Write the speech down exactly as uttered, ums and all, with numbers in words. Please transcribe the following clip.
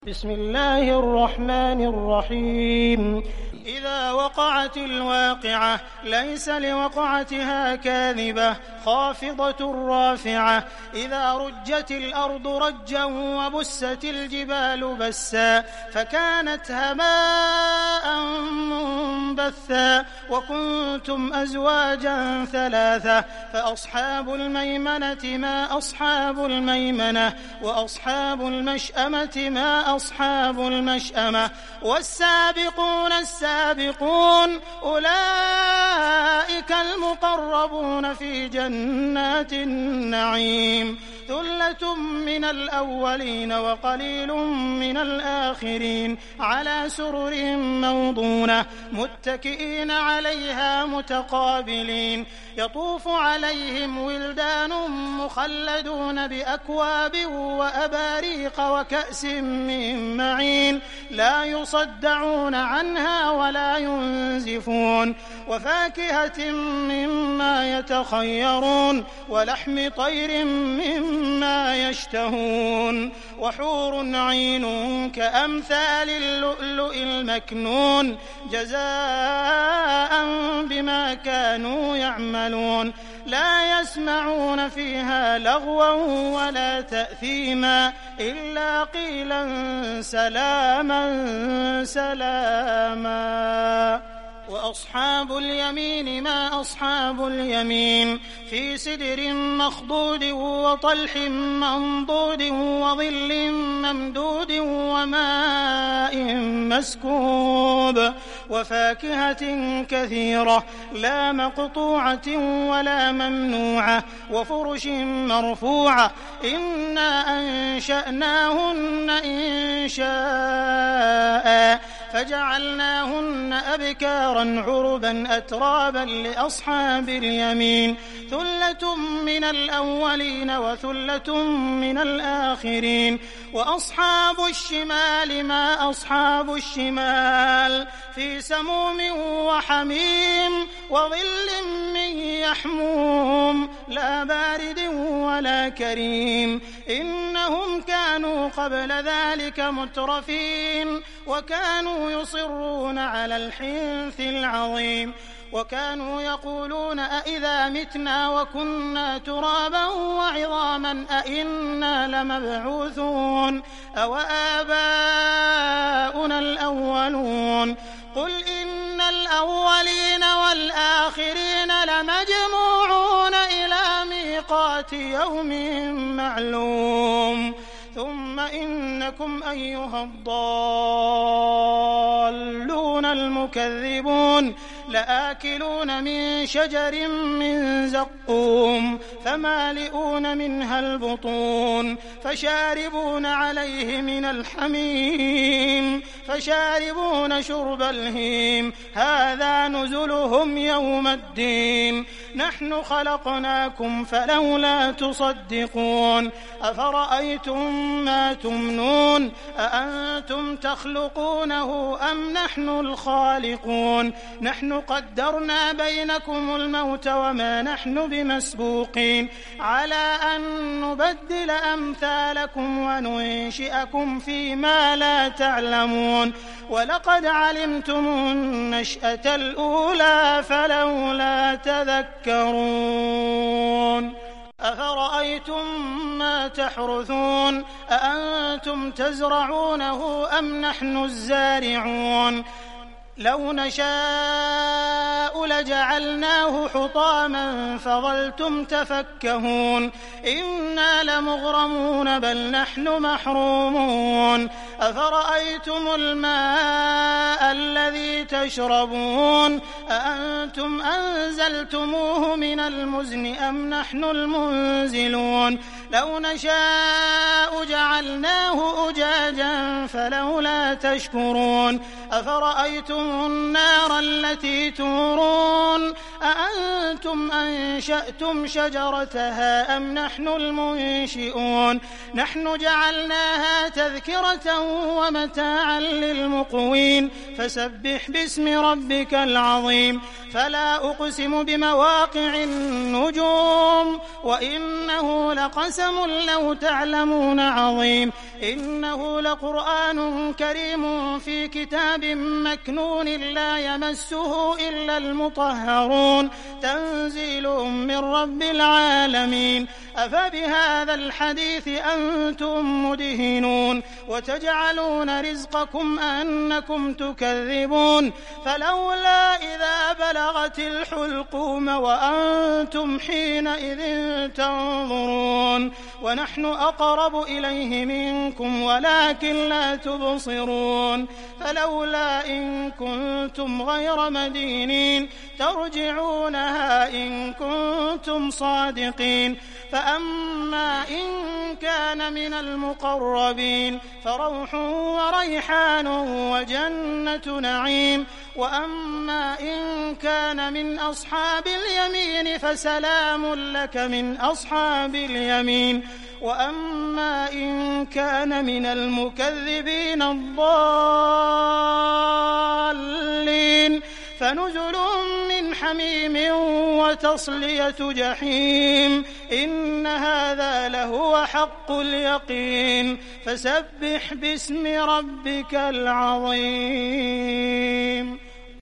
بسم الله الرحمن الرحيم إذا وقعت الواقعة ليس لوقعتها كاذبة خافضة رافعة إذا رجت الأرض رجا وبست الجبال بسا فكانت هباء منبثا وكنتم أزواجا ثلاثة فأصحاب الميمنة ما أصحاب الميمنة وأصحاب المشأمة ما أصحاب المشأمة والسابقون السابقون أولئك المقربون في جنات النعيم ثلة من الأولين وقليل من الآخرين على سرر موضونة متكئين عليها متقابلين يطوف عليهم ولدان مخلدون بأكواب وأباريق وكأس من معين لا يصدعون عنها ولا ينزفون وفاكهة مما يتخيرون ولحم طير مما يشتهون وحور عين كأمثال اللؤلؤ المكنون جزاء بما كانوا يعملون لا يسمعون فيها لغوا ولا تأثيما إلا قيلا سلاما سلاما وأصحاب اليمين ما أصحاب اليمين في سدر مخضود وطلح منضود وظل ممدود وماء مسكوب وفاكهة كثيرة لا مقطوعة ولا ممنوعة وفرش مرفوعة إنا أنشأناهن إن شاء فجعلناهن أبكارا عربا أترابا لأصحاب اليمين ثلة من الأولين وثلة من الآخرين وأصحاب الشمال ما أصحاب الشمال في سموم وحميم وظل من يحموم لا بارد ولا كريم إنهم كانوا قبل ذلك مترفين وكانوا يصرون على الحنث العظيم وكانوا يقولون أئذا متنا وكنا ترابا وعظاما أئنا لمبعوثون أو آباؤنا الأولون قل إن الأولين والآخرين لمجموعون إلى ميقات يوم معلوم ثم إنكم أيها الضالون المكذبون لآكلون من شجر من زقوم فمالئون منها البطون فشاربون عليه من الحميم فشاربون شرب الهيم هذا نزلهم يوم الدين نحن خلقناكم فلولا تصدقون أفرأيتم ما تمنون أأنتم تخلقونه أم نحن الخالقون نحن قدرنا بينكم الموت وما نحن بمسبوقين على أن نبدل أمثالكم وننشئكم فيما لا تعلمون ولقد علمتم النشأة الأولى فلولا تذكرون أفرأيتم ما تحرثون أأنتم تزرعونه أم نحن الزارعون لو نشاء لجعلناه حطاما فظلتم تفكهون إنا لمغرمون بل نحن محرومون أفرأيتم الماء الذي تشربون أأنتم أنزلتموه من المزن أم نحن المنزلون لو نشاء جعلناه أجاجا فلولا تشكرون أفرأيتم النار التي تورون أأنتم أنشأتم شجرتها أم نحن المنشئون نحن جعلناها تذكرة ومتاعا للمقوين فسبح باسم ربك العظيم فلا أقسم بمواقع النجوم وإنه لقسم وقسم لو تعلمون عظيم إنه لقرآن كريم في كتاب مكنون لا يمسه إلا المطهرون تنزيل من رب العالمين أفبهذا الحديث أنتم مدهنون وتجعلون رزقكم أنكم تكذبون فلولا إذا بلغت الحلقوم وأنتم حينئذ تنظرون ونحن أقرب إليه منكم ولكن لا تبصرون فلولا إن كنتم غير مدينين ترجعونها إن كنتم صادقين فأما إن كان من المقربين فروح وريحان وجنة نعيم وأما إن كان من أصحاب اليمين فسلام لك من أصحاب اليمين وأما إن كان من المكذبين الضالين فنزل من حميم وتصلية جحيم إن هذا لهو حق اليقين فسبح باسم ربك العظيم.